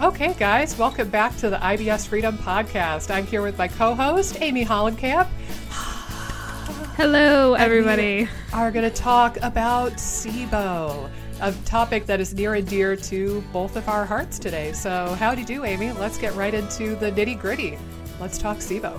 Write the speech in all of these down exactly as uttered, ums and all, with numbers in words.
Okay, guys, welcome back to the I B S Freedom Podcast. I'm here with my co-host, Amy Hollenkamp. Hello, everybody. We are going to talk about SIBO, a topic that is near and dear to both of our hearts today. So how do you do, Amy? Let's get right into the nitty-gritty. Let's talk SIBO.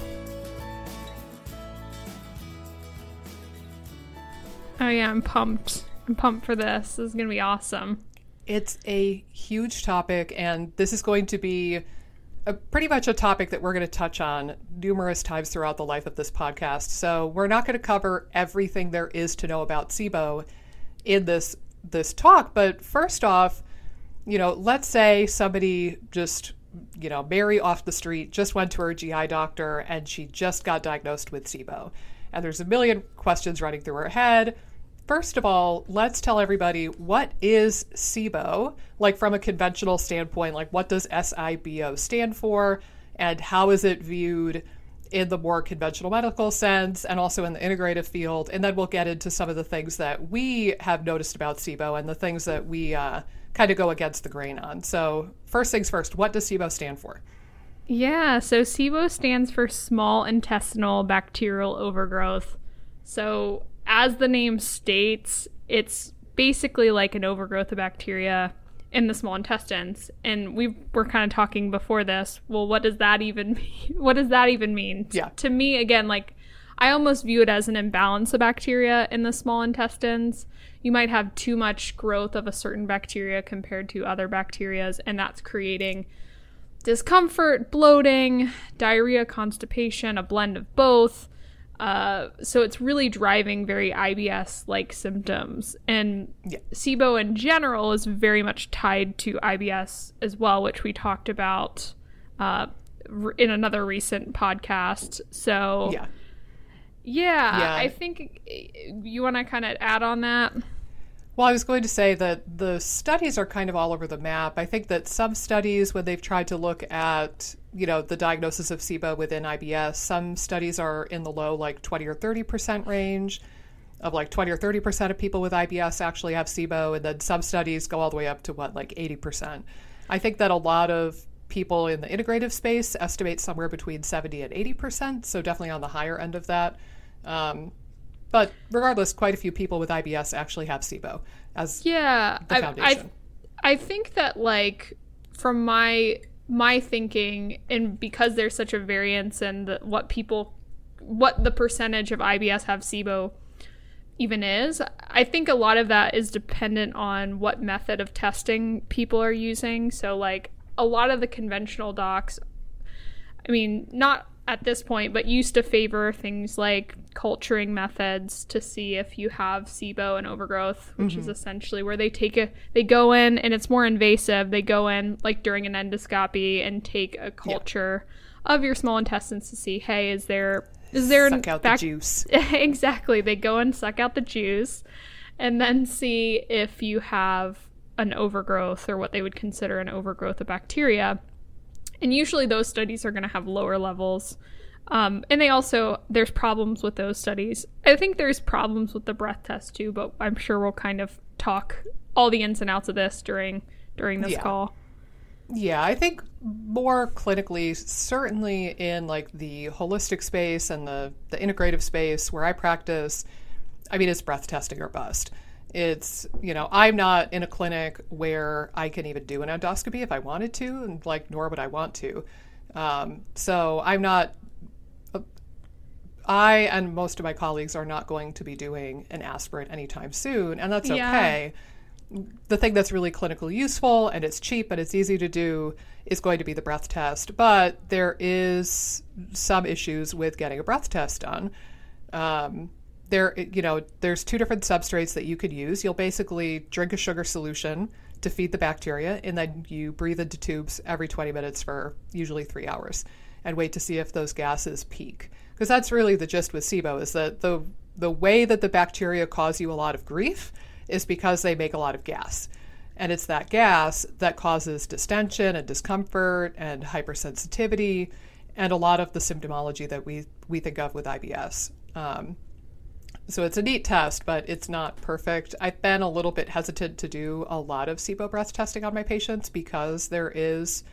Oh, yeah, I'm pumped. I'm pumped for this. This is going to be awesome. It's a huge topic, and this is going to be a, pretty much a topic that we're going to touch on numerous times throughout the life of this podcast. So we're not going to cover everything there is to know about SIBO in this this talk. But first off, you know, let's say somebody just, you know, Mary off the street just went to her G I doctor and she just got diagnosed with SIBO. And there's a million questions running through her head. First of all, let's tell everybody, what is SIBO? Like, from a conventional standpoint, like, what does S I B O stand for? And how is it viewed in the more conventional medical sense and also in the integrative field? And then we'll get into some of the things that we have noticed about SIBO and the things that we uh, kind of go against the grain on. So first things first, what does SIBO stand for? Yeah, so SIBO stands for small intestinal bacterial overgrowth. So as the name states, it's basically like an overgrowth of bacteria in the small intestines. And we were kind of talking before this. Well, what does that even mean? What does that even mean? Yeah. To me, again, like, I almost view it as an imbalance of bacteria in the small intestines. You might have too much growth of a certain bacteria compared to other bacterias, and that's creating discomfort, bloating, diarrhea, constipation, a blend of both. Uh, so it's really driving very I B S-like symptoms. And yeah. SIBO in general is very much tied to I B S as well, which we talked about uh, in another recent podcast. So yeah, yeah, yeah. I think you want to kind of add on that? Well, I was going to say that the studies are kind of all over the map. I think that some studies, when they've tried to look at, you know, the diagnosis of SIBO within I B S, some studies are in the low, like twenty or thirty percent range of like twenty or thirty percent of people with I B S actually have SIBO. And then some studies go all the way up to what, like eighty percent. I think that a lot of people in the integrative space estimate somewhere between seventy and eighty percent. So definitely on the higher end of that. Um, But regardless, quite a few people with I B S actually have SIBO as yeah, the foundation. I, I, I think that, like, from my my thinking, and because there's such a variance in the, what people, what the percentage of I B S have SIBO even is, I think a lot of that is dependent on what method of testing people are using. So, like, a lot of the conventional docs, I mean, not at this point, but used to favor things like culturing methods to see if you have SIBO and overgrowth, which mm-hmm. is essentially where they take a, they go in and it's more invasive. They go in like during an endoscopy and take a culture yeah. of your small intestines to see, hey, is there, is there suck out bac- the juice. Exactly. They go and suck out the juice and then see if you have an overgrowth or what they would consider an overgrowth of bacteria. And usually those studies are going to have lower levels. Um, and they also, there's problems with those studies. I think there's problems with the breath test too, but I'm sure we'll kind of talk all the ins and outs of this during during this yeah. call. Yeah, I think more clinically, certainly in like the holistic space and the, the integrative space where I practice, I mean, it's breath testing or bust. It's, you know, I'm not in a clinic where I can even do an endoscopy if I wanted to, and like, nor would I want to. Um, so I'm not, I and most of my colleagues are not going to be doing an aspirate anytime soon, and that's yeah. okay. The thing that's really clinically useful and it's cheap and it's easy to do is going to be the breath test. But there is some issues with getting a breath test done. Um, There, you know, there's two different substrates that you could use. You'll basically drink a sugar solution to feed the bacteria, and then you breathe into tubes every twenty minutes for usually three hours and wait to see if those gases peak. Because that's really the gist with SIBO, is that the the way that the bacteria cause you a lot of grief is because they make a lot of gas. And it's that gas that causes distension and discomfort and hypersensitivity and a lot of the symptomology that we, we think of with I B S. Um, So it's a neat test, but it's not perfect. I've been a little bit hesitant to do a lot of SIBO breath testing on my patients because there is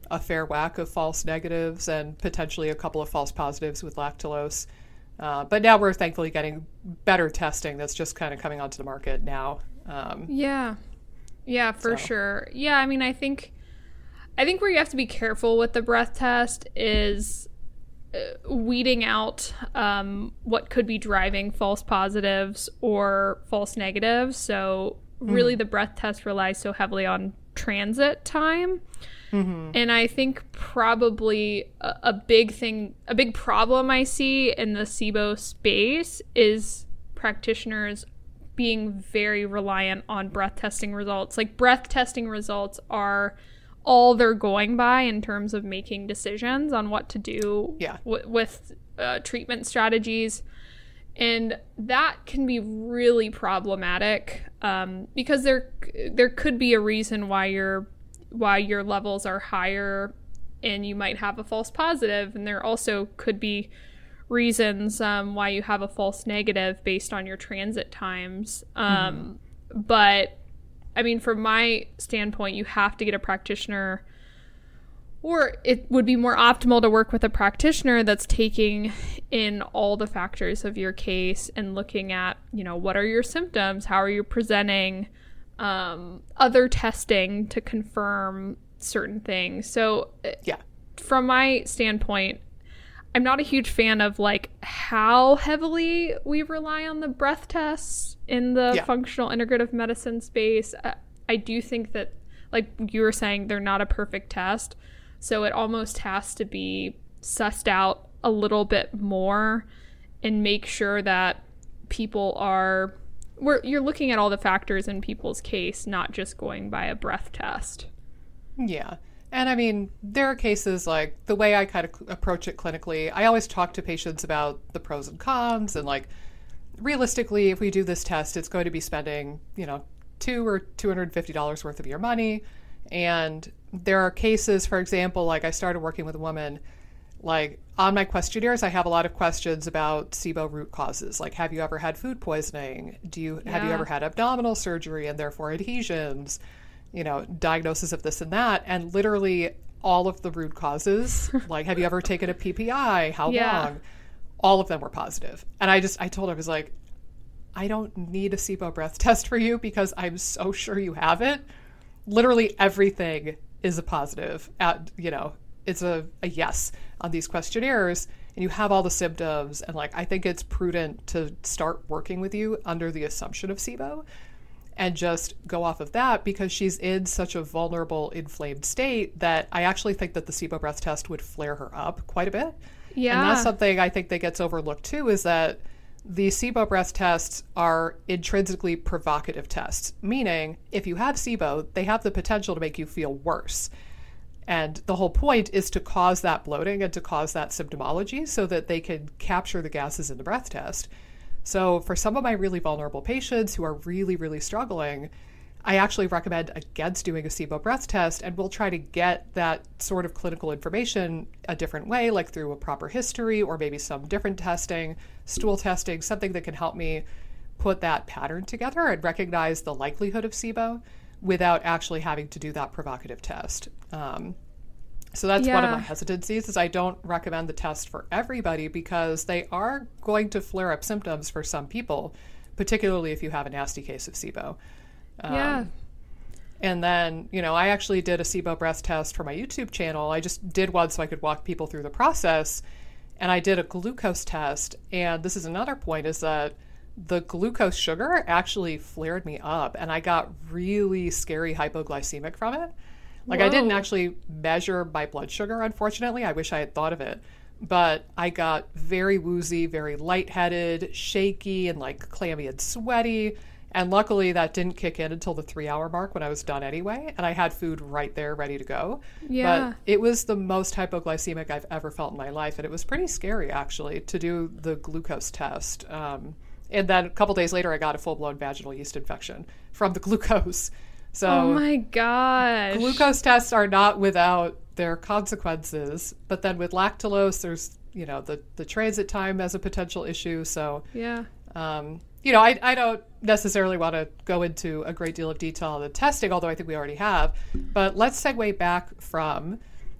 a fair whack of false negatives and potentially a couple of false positives with lactulose. Uh, but now we're thankfully getting better testing that's just kind of coming onto the market now. Um, yeah. Yeah, for so. sure. Yeah, I mean, I think I think where you have to be careful with the breath test is uh, weeding out um, what could be driving false positives or false negatives. So really mm-hmm. the breath test relies so heavily on transit time. Mm-hmm. And I think probably a, a big thing, a big problem I see in the SIBO space is practitioners being very reliant on breath testing results. Like, breath testing results are all they're going by in terms of making decisions on what to do yeah. w- with uh, treatment strategies. And that can be really problematic um, because there there could be a reason why your why your levels are higher and you might have a false positive, and there also could be reasons um, why you have a false negative based on your transit times. Um, mm-hmm. But I mean, from my standpoint, you have to get a practitioner, or it would be more optimal to work with a practitioner that's taking in all the factors of your case and looking at, you know, what are your symptoms? How are you presenting? Um, other testing to confirm certain things. So yeah, from my standpoint, I'm not a huge fan of like how heavily we rely on the breath tests in the yeah. functional integrative medicine space. I, I do think that, like you were saying, they're not a perfect test. So it almost has to be sussed out a little bit more and make sure that people are, we're, you're looking at all the factors in people's case, not just going by a breath test. Yeah. And I mean, there are cases like the way I kind of approach it clinically, I always talk to patients about the pros and cons and like, realistically, if we do this test, it's going to be spending, you know, two or two hundred fifty dollars worth of your money. And there are cases, for example, like I started working with a woman, like on my questionnaires, I have a lot of questions about SIBO root causes. Like, have you ever had food poisoning? Do you, yeah. have you ever had abdominal surgery and therefore adhesions? You know, diagnosis of this and that. And literally all of the root causes, like, have you ever taken a P P I? How yeah. long? All of them were positive. And I just, I told her, I was like, I don't need a SIBO breath test for you because I'm so sure you have it. Literally everything is a positive. At, you know, it's a, a yes on these questionnaires, and you have all the symptoms. And like, I think it's prudent to start working with you under the assumption of SIBO and just go off of that, because she's in such a vulnerable, inflamed state that I actually think that the SIBO breath test would flare her up quite a bit. Yeah. And that's something I think that gets overlooked too, is that the SIBO breath tests are intrinsically provocative tests, meaning if you have SIBO, they have the potential to make you feel worse. And the whole point is to cause that bloating and to cause that symptomology so that they can capture the gases in the breath test. So for some of my really vulnerable patients who are really, really struggling, I actually recommend against doing a SIBO breath test, and we'll try to get that sort of clinical information a different way, like through a proper history or maybe some different testing, stool testing, something that can help me put that pattern together and recognize the likelihood of SIBO without actually having to do that provocative test. Um, So that's yeah. one of my hesitancies, is I don't recommend the test for everybody because they are going to flare up symptoms for some people, particularly if you have a nasty case of SIBO. Um, yeah. And then, you know, I actually did a SIBO breath test for my YouTube channel. I just did one so I could walk people through the process. And I did a glucose test. And this is another point, is that the glucose sugar actually flared me up. And I got really scary hypoglycemic from it. Like, Whoa. I didn't actually measure my blood sugar, unfortunately. I wish I had thought of it. But I got very woozy, very lightheaded, shaky, and like clammy and sweaty. And luckily that didn't kick in until the three hour mark when I was done anyway. And I had food right there ready to go. Yeah. But it was the most hypoglycemic I've ever felt in my life. And it was pretty scary, actually, to do the glucose test. Um, and then a couple days later, I got a full-blown vaginal yeast infection from the glucose. So, oh my gosh. Glucose tests are not without their consequences, but then with lactulose, there's, you know, the, the transit time as a potential issue. So, yeah. um, you know, I, I don't necessarily want to go into a great deal of detail on the testing, although I think we already have. But let's segue back from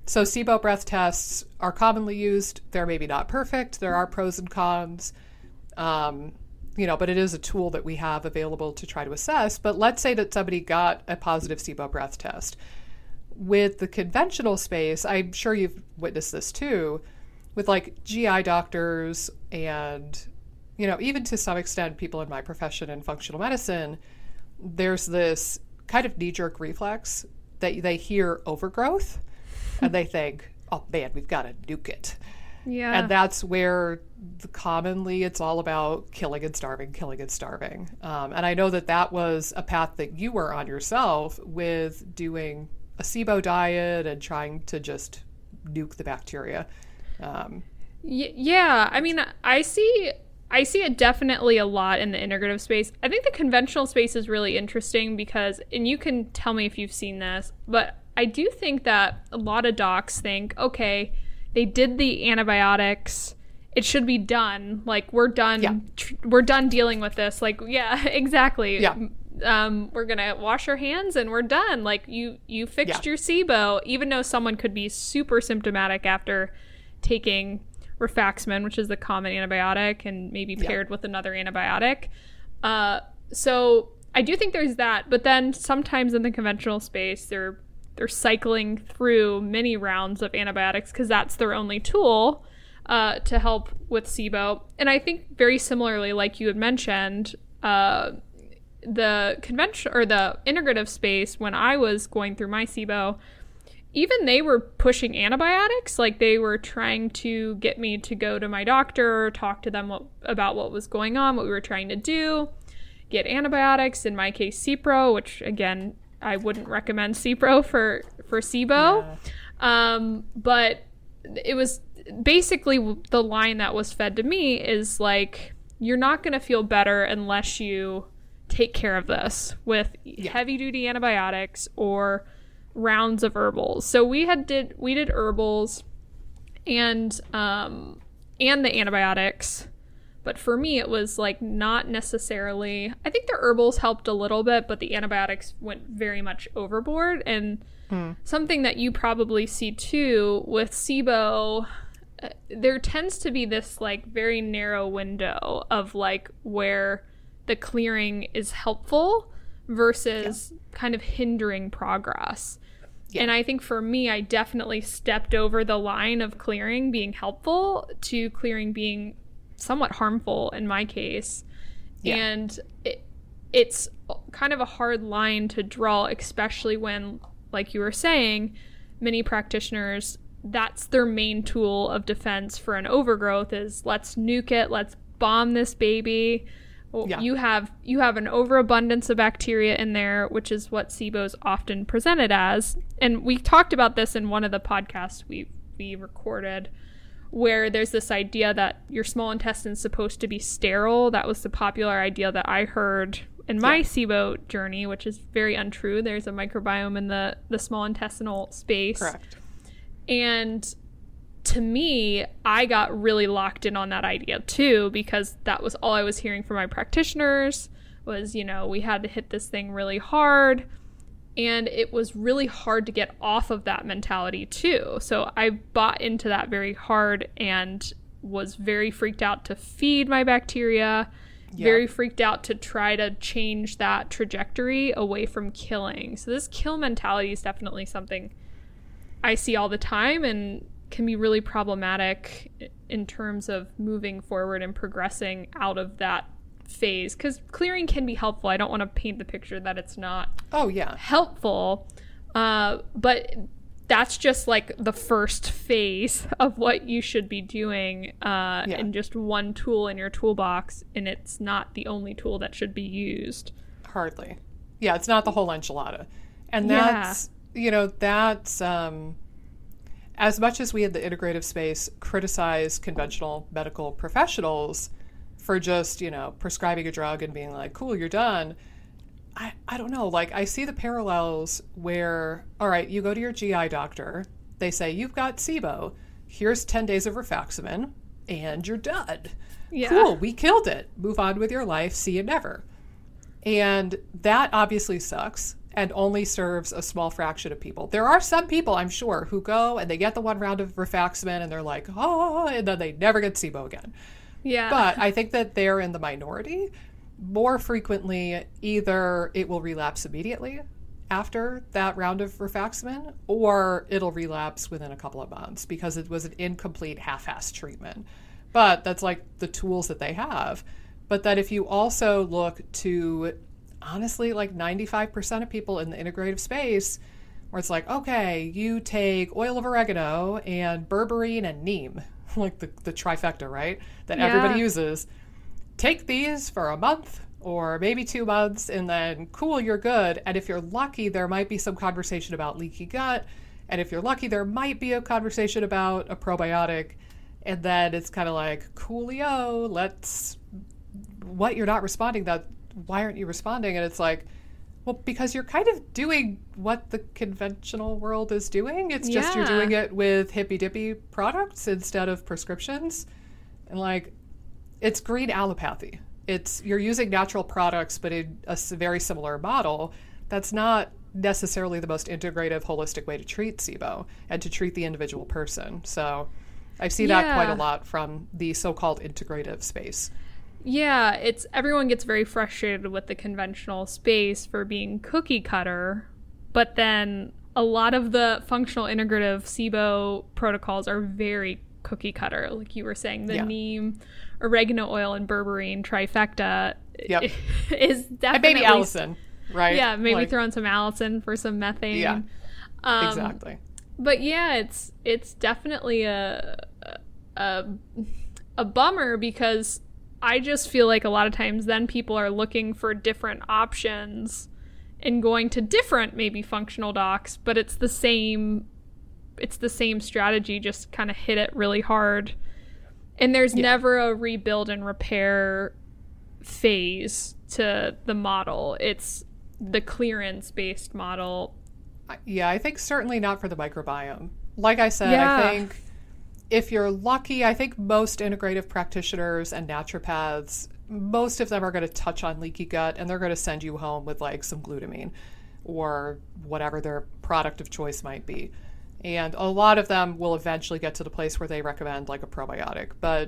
So SIBO breath tests are commonly used. They're maybe not perfect. There are pros and cons. Um, you know, but it is a tool that we have available to try to assess. But let's say that somebody got a positive SIBO breath test. With the conventional space, I'm sure you've witnessed this too, with like G I doctors and, you know, even to some extent people in my profession in functional medicine, there's this kind of knee-jerk reflex that they hear overgrowth and they think, oh man, we've got to nuke it. Yeah. And that's where the, commonly it's all about killing and starving, killing and starving. Um, and I know that that was a path that you were on yourself with doing a SIBO diet and trying to just nuke the bacteria. Um, y- yeah. I mean, I see... I see it definitely a lot in the integrative space. I think the conventional space is really interesting because, and you can tell me if you've seen this, but I do think that a lot of docs think, okay, they did the antibiotics, it should be done. Like, we're done, yeah. tr- we're done dealing with this. Like, yeah, exactly. Yeah. Um, we're going to wash our hands and we're done. Like, you, you fixed yeah. your SIBO, even though someone could be super symptomatic after taking rifaximin, which is the common antibiotic, and maybe paired yeah. with another antibiotic. Uh, so I do think there's that, but then sometimes in the conventional space, they're they're cycling through many rounds of antibiotics because that's their only tool uh, to help with SIBO. And I think very similarly, like you had mentioned, uh, the convention or the integrative space, when I was going through my SIBO, even they were pushing antibiotics. Like, they were trying to get me to go to my doctor, talk to them what, about what was going on, what we were trying to do, get antibiotics, in my case, Cipro, which, again, I wouldn't recommend Cipro for, for SIBO. Yeah. Um, but it was basically the line that was fed to me is like, you're not going to feel better unless you take care of this with yeah. heavy-duty antibiotics or rounds of herbals. So we had did we did herbals and um and the antibiotics, but for me it was like not necessarily, I think the herbals helped a little bit, but the antibiotics went very much overboard. And mm. something that you probably see too with SIBO, uh, there tends to be this like very narrow window of like where the clearing is helpful versus yeah. kind of hindering progress. Yeah. And I think for me, I definitely stepped over the line of clearing being helpful to clearing being somewhat harmful in my case. Yeah. And it, it's kind of a hard line to draw, especially when, like you were saying, many practitioners, that's their main tool of defense for an overgrowth is let's nuke it, let's bomb this baby. Yeah. You have you have an overabundance of bacteria in there, which is what SIBO is often presented as. And we talked about this in one of the podcasts we we recorded, where there's this idea that your small intestine is supposed to be sterile. That was the popular idea that I heard in my yeah. SIBO journey, which is very untrue. There's a microbiome in the, the small intestinal space. Correct. And to me, I got really locked in on that idea too, because that was all I was hearing from my practitioners was, you know, we had to hit this thing really hard. And it was really hard to get off of that mentality too. So I bought into that very hard and was very freaked out to feed my bacteria, yeah. very freaked out to try to change that trajectory away from killing. So this kill mentality is definitely something I see all the time and can be really problematic in terms of moving forward and progressing out of that phase, because clearing can be helpful. I don't want to paint the picture that it's not oh yeah helpful, uh, but that's just like the first phase of what you should be doing uh, yeah. and just one tool in your toolbox, and it's not the only tool that should be used. Hardly. Yeah, it's not the whole enchilada. And that's yeah. you know that's um as much as we in the integrative space criticize conventional medical professionals for just, you know, prescribing a drug and being like, cool, you're done. I, I don't know. Like, I see the parallels where, all right, you go to your G I doctor. They say, you've got SIBO. Here's ten days of rifaximin, and you're done. Yeah. Cool, we killed it. Move on with your life. See you never. And that obviously sucks. and only serves a small fraction of people. There are some people, I'm sure, who go and they get the one round of rifaximin and they're like, oh, and then they never get SIBO again. Yeah. But I think that they're in the minority. More frequently, either it will relapse immediately after that round of rifaximin, or it'll relapse within a couple of months because it was an incomplete half-assed treatment. But that's like the tools that they have. But that if you also look to, honestly, like ninety-five percent of people in the integrative space, where it's like, okay, you take oil of oregano and berberine and neem, like the, the trifecta, right? That Yeah. everybody uses. Take these for a month or maybe two months and then cool, you're good. And if you're lucky, there might be some conversation about leaky gut. And if you're lucky, there might be a conversation about a probiotic. And then it's kind of like, coolio, let's, what, you're not responding, that, why aren't you responding? And it's like, well, because you're kind of doing what the conventional world is doing. It's just you're Yeah. doing it with hippy-dippy products instead of prescriptions. And like, it's green allopathy. It's, you're using natural products, but in a s- very similar model. That's not necessarily the most integrative, holistic way to treat SIBO and to treat the individual person. So I see that Yeah. quite a lot from the so-called integrative space. Yeah, it's everyone gets very frustrated with the conventional space for being cookie cutter, but then a lot of the functional integrative SIBO protocols are very cookie cutter. Like you were saying, the Yeah. neem, oregano oil, and berberine trifecta Yep. is definitely... And maybe Allison, right? Yeah, maybe Like, throw in some Allison for some methane. Yeah, Um, exactly. But yeah, it's it's definitely a, a a bummer because I just feel like a lot of times then people are looking for different options and going to different maybe functional docs, but it's the same it's the same strategy, just kind of hit it really hard. And there's Yeah. never a rebuild and repair phase to the model. It's the clearance based model. I- Yeah, I think certainly not for the microbiome. Like I said, Yeah. I think if you're lucky, I think most integrative practitioners and naturopaths, most of them are going to touch on leaky gut and they're going to send you home with like some glutamine or whatever their product of choice might be. And a lot of them will eventually get to the place where they recommend like a probiotic. But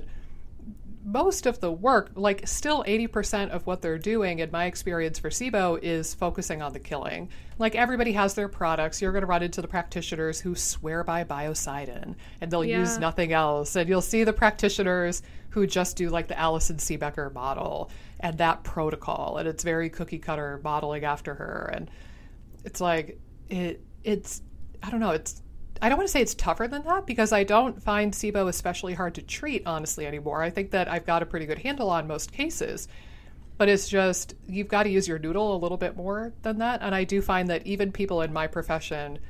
most of the work, like still eighty percent of what they're doing, in my experience for SIBO, is focusing on the killing. Like everybody has their products. You're going to run into the practitioners who swear by biocidin and they'll Yeah. use nothing else. And you'll see the practitioners who just do like the Alison Seebecker model and that protocol. And it's very cookie cutter modeling after her. And it's like, it, it's, I don't know, it's, I don't want to say it's tougher than that because I don't find SIBO especially hard to treat, honestly, anymore. I think that I've got a pretty good handle on most cases. But it's just, you've got to use your noodle a little bit more than that. And I do find that even people in my profession,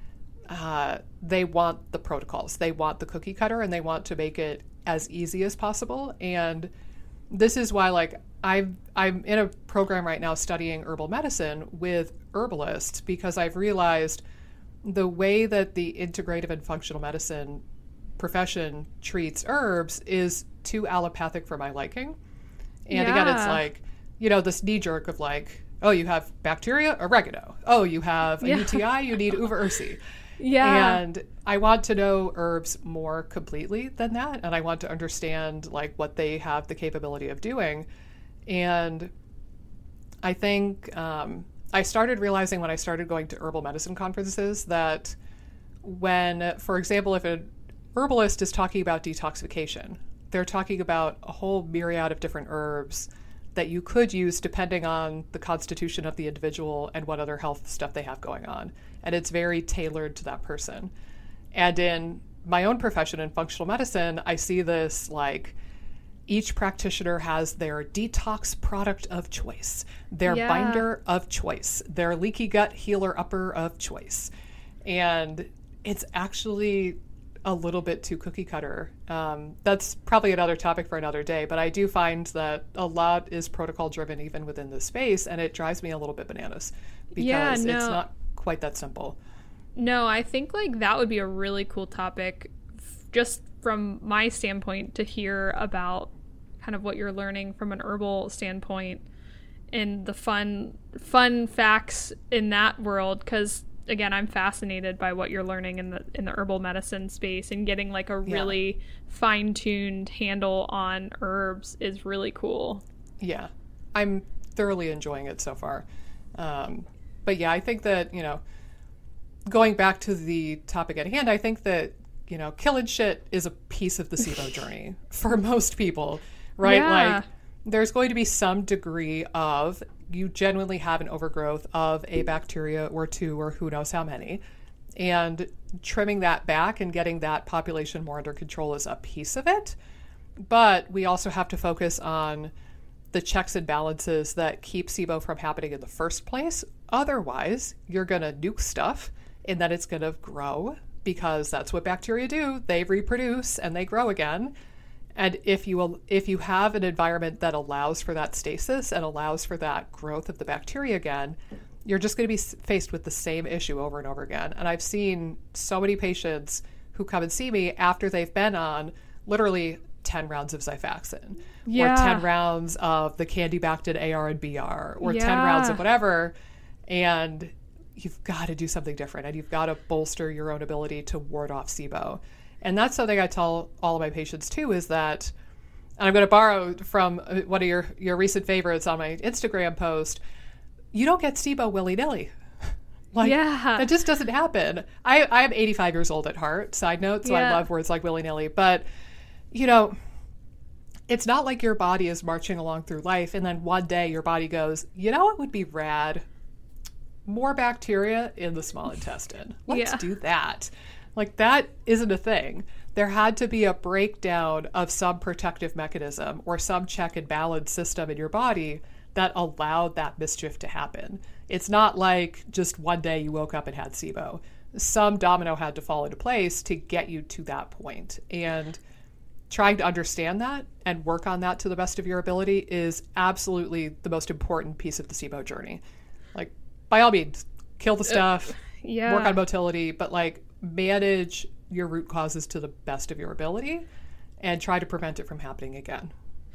uh, they want the protocols. They want the cookie cutter and they want to make it as easy as possible. And this is why, like, I've, I'm in a program right now studying herbal medicine with herbalists because I've realized the way that the integrative and functional medicine profession treats herbs is too allopathic for my liking. And again, it's Yeah. like, you know, this knee jerk of like, oh, you have bacteria, oregano. Oh, you have a Yeah. U T I, you need uva ursi. Yeah. And I want to know herbs more completely than that. And I want to understand like what they have the capability of doing. And I think um, I started realizing when I started going to herbal medicine conferences that when, for example, if an herbalist is talking about detoxification, they're talking about a whole myriad of different herbs that you could use depending on the constitution of the individual and what other health stuff they have going on. And it's very tailored to that person. And in my own profession in functional medicine, I see this like each practitioner has their detox product of choice, their Yeah. binder of choice, their leaky gut healer upper of choice. And it's actually a little bit too cookie cutter. Um, that's probably another topic for another day, but I do find that a lot is protocol driven even within the space, and it drives me a little bit bananas because Yeah, no. it's not quite that simple. No, I think like that would be a really cool topic f- just from my standpoint to hear about kind of what you're learning from an herbal standpoint in the fun fun facts in that world, because again, I'm fascinated by what you're learning in the in the herbal medicine space, and getting like a really yeah. fine-tuned handle on herbs is really cool. Yeah, I'm thoroughly enjoying it so far. Um, but yeah, I think that, you know, going back to the topic at hand, I think that, you know, killing shit is a piece of the SIBO journey for most people, right? Yeah. Like, there's going to be some degree of, you genuinely have an overgrowth of a bacteria or two or who knows how many. And trimming that back and getting that population more under control is a piece of it. But we also have to focus on the checks and balances that keep SIBO from happening in the first place. Otherwise, you're going to nuke stuff and then it's going to grow, because that's what bacteria do. They reproduce and they grow again. And if you if you have an environment that allows for that stasis and allows for that growth of the bacteria again, you're just going to be faced with the same issue over and over again. And I've seen so many patients who come and see me after they've been on literally ten rounds of Xifaxan, yeah. or ten rounds of the Candibactin A R and B R, or yeah. ten rounds of whatever. And you've got to do something different, and you've got to bolster your own ability to ward off SIBO. And that's something I tell all of my patients too, is that, and I'm going to borrow from one of your, your recent favorites on my Instagram post, you don't get SIBO willy-nilly. Like, yeah. that just doesn't happen. I, I am eighty-five years old at heart, side note, so yeah. I love words like willy-nilly. But, you know, it's not like your body is marching along through life and then one day your body goes, you know what would be rad? More bacteria in the small intestine. Let's yeah. do that. Like, that isn't a thing. There had to be a breakdown of some protective mechanism or some check and balance system in your body that allowed that mischief to happen. It's not like just one day you woke up and had SIBO. Some domino had to fall into place to get you to that point. And trying to understand that and work on that to the best of your ability is absolutely the most important piece of the SIBO journey. Like, by all means, kill the stuff, uh, yeah. work on motility, but like, manage your root causes to the best of your ability and try to prevent it from happening again.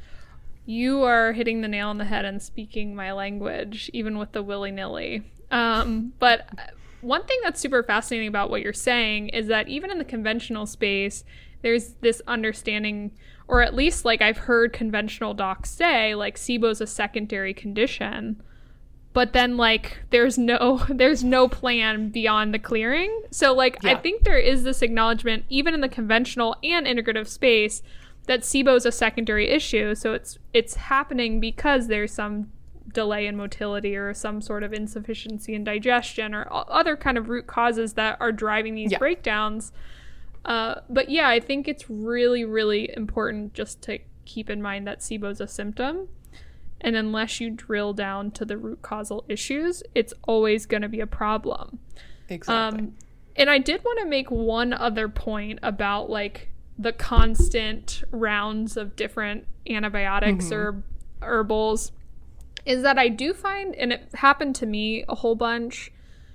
You are hitting the nail on the head and speaking my language, even with the willy-nilly. Um, but one thing that's super fascinating about what you're saying is that even in the conventional space, there's this understanding, or at least like I've heard conventional docs say, like SIBO's a secondary condition. But then, like, there's no there's no plan beyond the clearing. So, like, yeah. I think there is this acknowledgement, even in the conventional and integrative space, that SIBO is a secondary issue. So it's it's happening because there's some delay in motility or some sort of insufficiency in digestion or other kind of root causes that are driving these yeah. breakdowns. Uh, but, yeah, I think it's really, really important just to keep in mind that SIBO is a symptom. And unless you drill down to the root causal issues, it's always going to be a problem. Exactly. Um, and I did want to make one other point about, like, the constant rounds of different antibiotics mm-hmm. or herbals, is that I do find, and it happened to me a whole bunch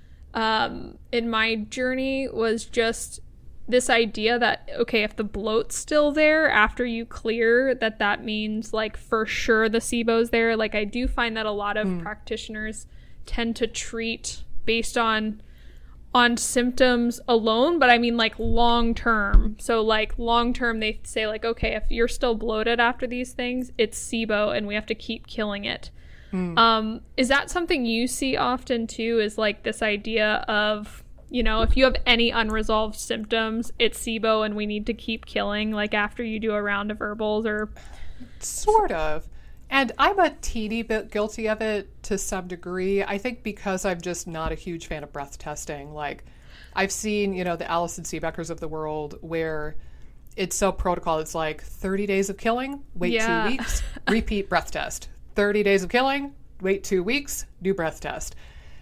um, in my journey, was just this idea that, okay, if the bloat's still there after you clear, that that means, like, for sure the SIBO's there. Like, I do find that a lot of mm. practitioners tend to treat based on on symptoms alone, but I mean, like, long term. So, like, long term, they say, like, okay, if you're still bloated after these things, it's SIBO and we have to keep killing it. Mm. Um, is that something you see often too, is like this idea of, you know, if you have any unresolved symptoms, it's SIBO and we need to keep killing, like, after you do a round of herbals? Or sort of. And I'm a teeny bit guilty of it to some degree. I think because I'm just not a huge fan of breath testing. Like, I've seen, you know, the Alison Seebeckers of the world where it's so protocol. It's like thirty days of killing, wait yeah. two weeks, repeat breath test. thirty days of killing, wait two weeks, do breath test.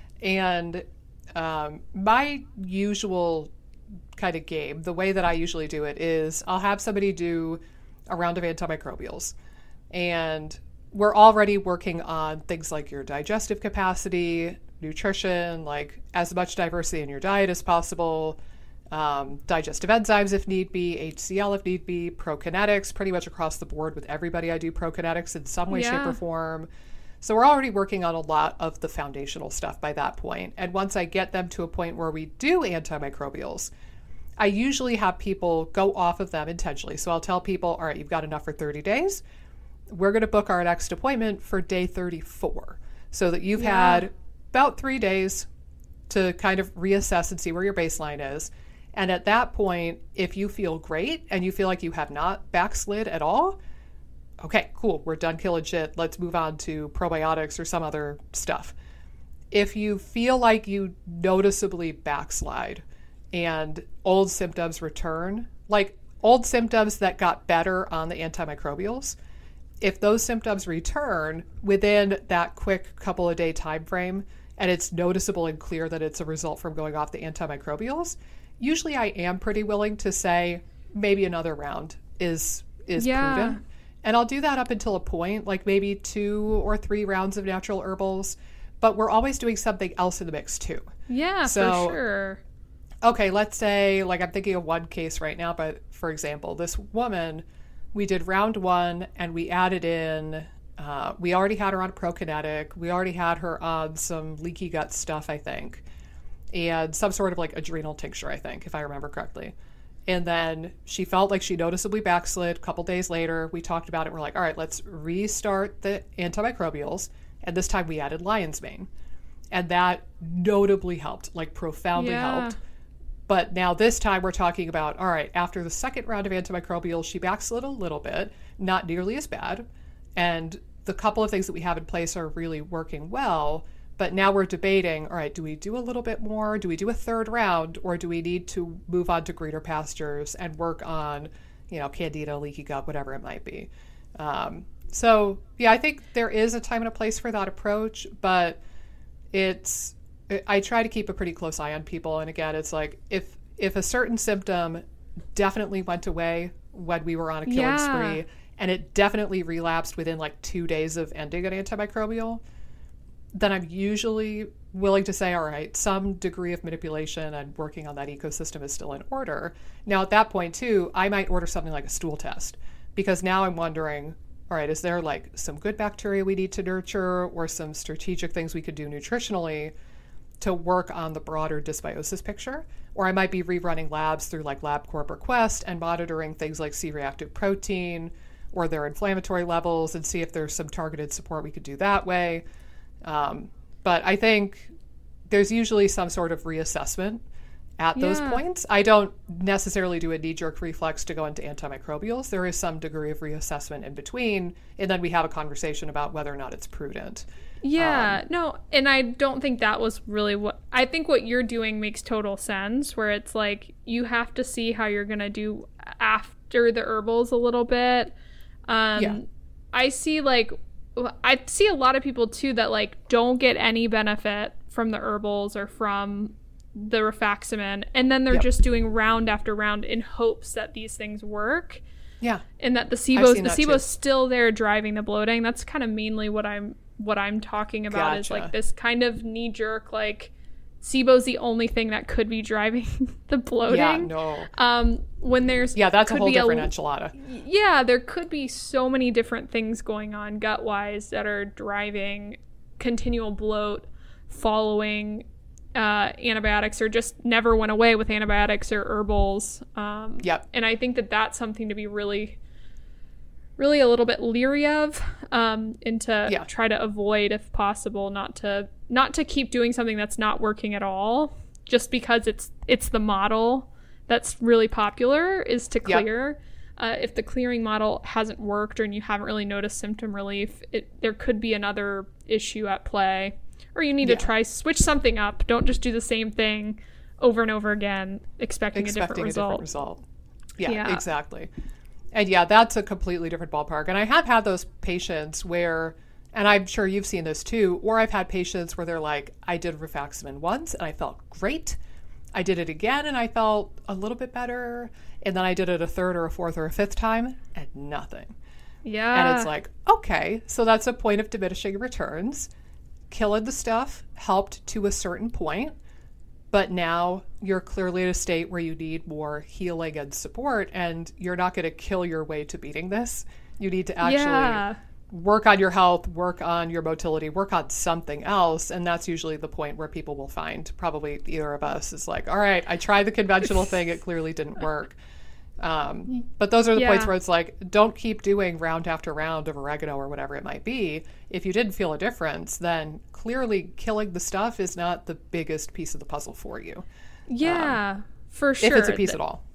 And um, my usual kind of game, the way that I usually do it is I'll have somebody do a round of antimicrobials. And we're already working on things like your digestive capacity, nutrition, like as much diversity in your diet as possible, um, digestive enzymes if need be, H C L if need be, prokinetics, pretty much across the board with everybody. I do prokinetics in some way, yeah. shape, or form. So we're already working on a lot of the foundational stuff by that point. And once I get them to a point where we do antimicrobials, I usually have people go off of them intentionally. So I'll tell people, all right, you've got enough for thirty days. We're going to book our next appointment for day thirty-four so that you've yeah. had about three days to kind of reassess and see where your baseline is. And at that point, if you feel great and you feel like you have not backslid at all, okay, cool, we're done killing shit. Let's move on to probiotics or some other stuff. If you feel like you noticeably backslide and old symptoms return, like old symptoms that got better on the antimicrobials, if those symptoms return within that quick couple of day time frame, and it's noticeable and clear that it's a result from going off the antimicrobials, usually I am pretty willing to say maybe another round is is yeah. prudent. And I'll do that up until a point, like maybe two or three rounds of natural herbals, but we're always doing something else in the mix too. Yeah, so, for sure. Okay, let's say, like I'm thinking of one case right now, but for example, this woman, we did round one and we added in, uh, we already had her on Prokinetic. We already had her on some leaky gut stuff, I think, and some sort of like adrenal tincture, I think, if I remember correctly. And then she felt like she noticeably backslid. A couple days later, we talked about it. We're like, all right, let's restart the antimicrobials. And this time we added lion's mane. And that notably helped, like profoundly yeah. helped. But now this time we're talking about, all right, after the second round of antimicrobials, she backslid a little bit, not nearly as bad. And the couple of things that we have in place are really working well. But now we're debating, all right, do we do a little bit more? Do we do a third round? Or do we need to move on to greener pastures and work on, you know, candida, leaky gut, whatever it might be? Um, so, yeah, I think there is a time and a place for that approach, but it's, I try to keep a pretty close eye on people. And again, it's like if if a certain symptom definitely went away when we were on a killing yeah. spree, and it definitely relapsed within like two days of ending an antimicrobial, then I'm usually willing to say, all right, some degree of manipulation and working on that ecosystem is still in order. Now, at that point, too, I might order something like a stool test, because now I'm wondering, all right, is there like some good bacteria we need to nurture or some strategic things we could do nutritionally to work on the broader dysbiosis picture? Or I might be rerunning labs through like LabCorp or Quest and monitoring things like C-reactive protein or their inflammatory levels and see if there's some targeted support we could do that way. Um, but I think there's usually some sort of reassessment at those yeah. points. I don't necessarily do a knee-jerk reflex to go into antimicrobials. There is some degree of reassessment in between, and then we have a conversation about whether or not it's prudent. Yeah, um, no, and I don't think that was really what, I think what you're doing makes total sense, where it's like you have to see how you're going to do after the herbals a little bit. Um, yeah. I see like, I see a lot of people too that like don't get any benefit from the herbals or from the rifaximin, and then they're yep. just doing round after round in hopes that these things work. Yeah. And that the SIBO's the SIBO's still there driving the bloating. That's kind of mainly what I'm what I'm talking about gotcha. Is like this kind of knee jerk, like SIBO's the only thing that could be driving the bloating. Yeah, no. Um, when there's yeah, that's a whole different a, enchilada. Yeah, there could be so many different things going on gut wise that are driving continual bloat following uh, antibiotics, or just never went away with antibiotics or herbals. Um, yep. And I think that that's something to be really, really a little bit leery of, um, and to yeah. try to avoid if possible, not to not to keep doing something that's not working at all, just because it's it's the model that's really popular is to clear. Yep. Uh, if the clearing model hasn't worked or you haven't really noticed symptom relief, it, there could be another issue at play. Or you need yeah. to try switch something up. Don't just do the same thing over and over again, expecting, expecting a different a result. different result. Yeah, yeah, exactly. And yeah, that's a completely different ballpark. And I have had those patients where, and I'm sure you've seen this too, or I've had patients where they're like, I did rifaximin once and I felt great. I did it again and I felt a little bit better. And then I did it a third or a fourth or a fifth time and nothing. Yeah. And it's like, okay, so that's a point of diminishing returns. Killing the stuff helped to a certain point, but now you're clearly at a state where you need more healing and support, and you're not going to kill your way to beating this. You need to actually yeah. work on your health, work on your motility, work on something else. And that's usually the point where people will find, probably either of us is like, all right, I tried the conventional thing. It clearly didn't work. Um, but those are the Yeah. points where it's like, don't keep doing round after round of oregano or whatever it might be. If you didn't feel a difference, then clearly killing the stuff is not the biggest piece of the puzzle for you. Yeah, um, for sure. If it's a piece at all.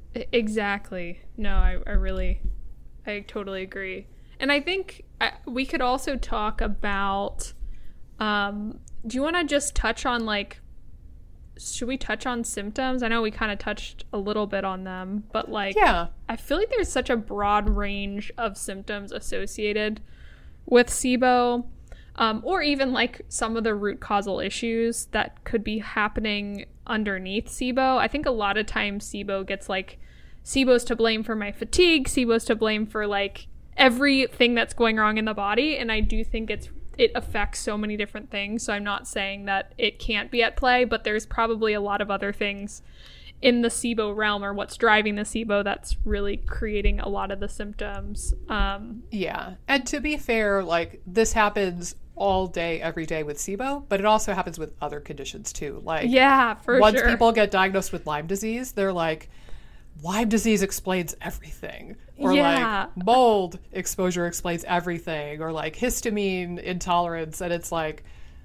Exactly. No, I, I really, I totally agree. And I think I, we could also talk about, um, do you want to just touch on like, should we touch on symptoms? I know we kind of touched a little bit on them, but like, yeah, I feel like there's such a broad range of symptoms associated with SIBO, um, or even like some of the root causal issues that could be happening underneath SIBO. I think a lot of times SIBO gets like, SIBO's to blame for my fatigue, SIBO's to blame for like everything that's going wrong in the body. And I do think it's it affects so many different things. So I'm not saying that it can't be at play, but there's probably a lot of other things in the SIBO realm or what's driving the SIBO that's really creating a lot of the symptoms. Um, yeah. And to be fair, like this happens all day, every day with SIBO, but it also happens with other conditions too. Like yeah, for once sure. people get diagnosed with Lyme disease, they're like, Lyme disease explains everything. Or yeah. like mold exposure explains everything. Or like histamine intolerance. And it's like,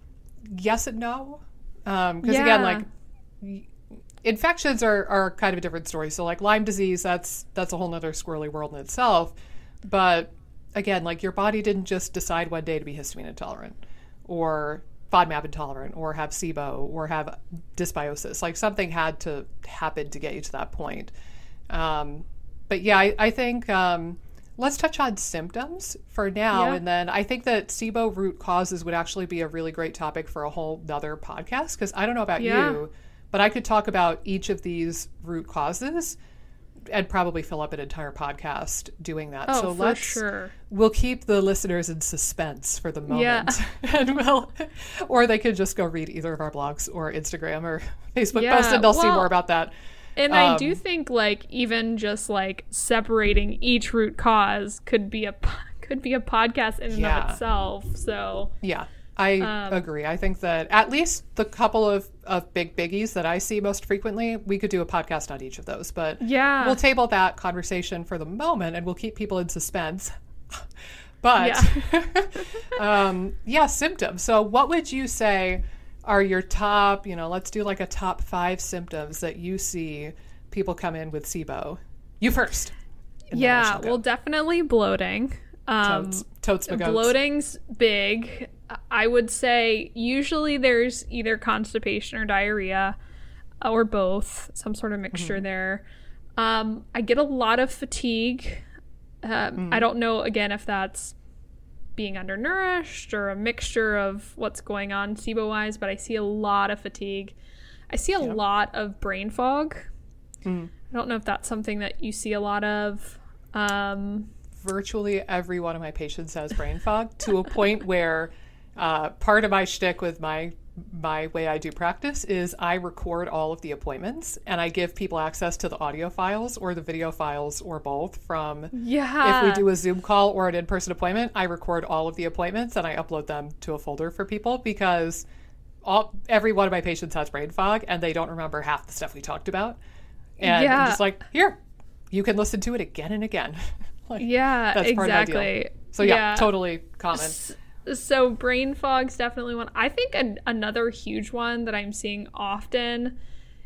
yes and no. Because um, yeah. again, like infections are, are kind of a different story. So like Lyme disease, that's that's a whole nother squirrely world in itself. But again, like your body didn't just decide one day to be histamine intolerant or FODMAP intolerant or have SIBO or have dysbiosis. Like something had to happen to get you to that point. Um, but yeah, I, I think um, let's touch on symptoms for now. Yeah. And then I think that SIBO root causes would actually be a really great topic for a whole nother podcast. Because I don't know about yeah. you, but I could talk about each of these root causes and probably fill up an entire podcast doing that. Oh, so for let's, sure. We'll keep the listeners in suspense for the moment. Yeah. and we'll, or they could just go read either of our blogs or Instagram or Facebook Yeah, post and they'll see well, more about that. And um, I do think like even just like separating each root cause could be a could be a podcast in and Yeah. of itself. So Yeah, I Um, agree. I think that at least the couple of, of big biggies that I see most frequently, we could do a podcast on each of those. But yeah, we'll table that conversation for the moment and we'll keep people in suspense. But Yeah. um, yeah, symptoms. So what would you say are your top, you know, let's do like a top five symptoms that you see people come in with SIBO? You first. and then I yeah. shall go. Well, definitely bloating. Um, Totes, totes my goats. bloating's big. I would say usually there's either constipation or diarrhea or both, some sort of mixture Mm-hmm. there. Um, I get a lot of fatigue. Um, Mm. I don't know, again, if that's being undernourished or a mixture of what's going on SIBO-wise, but I see a lot of fatigue. I see a Yep. lot of brain fog. Mm. I don't know if that's something that you see a lot of. Um, Virtually every one of my patients has brain fog to a point where uh, part of my shtick with my my way I do practice is I record all of the appointments and I give people access to the audio files or the video files or both from yeah. if we do a Zoom call or an in-person appointment, I record all of the appointments and I upload them to a folder for people because all every one of my patients has brain fog and they don't remember half the stuff we talked about. And Yeah. I'm just like, here, you can listen to it again and again. Like, Yeah, that's part of my deal. exactly. So yeah, Yeah. totally common. S- So brain fog's definitely one. I think an, another huge one that I'm seeing often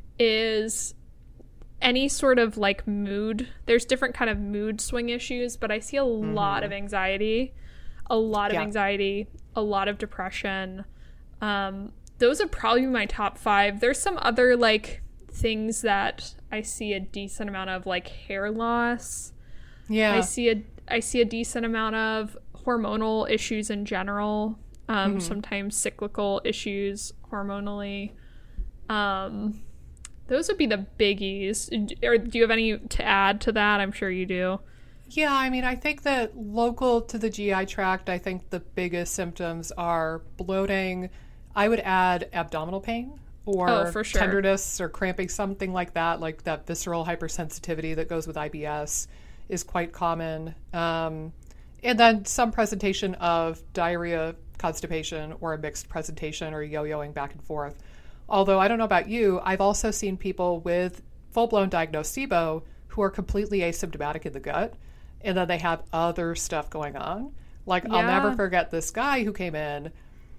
is any sort of like mood. There's different kind of mood swing issues, but I see a mm-hmm. lot of anxiety, a lot of Yeah. anxiety, a lot of depression. Um, those are probably my top five. There's some other like things that I see a decent amount of, like hair loss. Yeah. I see a I see a decent amount of hormonal issues in general. Um, Mhm. Sometimes cyclical issues hormonally. Um, those would be the biggies. Or do you have any to add to that? I'm sure you do. Yeah, I mean, I think that local to the G I tract, I think the biggest symptoms are bloating. I would add abdominal pain or Oh, for sure. tenderness or cramping, something like that, like that visceral hypersensitivity that goes with I B S is quite common. Um, And then some presentation of diarrhea, constipation, or a mixed presentation or yo-yoing back and forth. Although I don't know about you, I've also seen people with full-blown diagnosed SIBO who are completely asymptomatic in the gut, and then they have other stuff going on. Like, yeah. I'll never forget this guy who came in.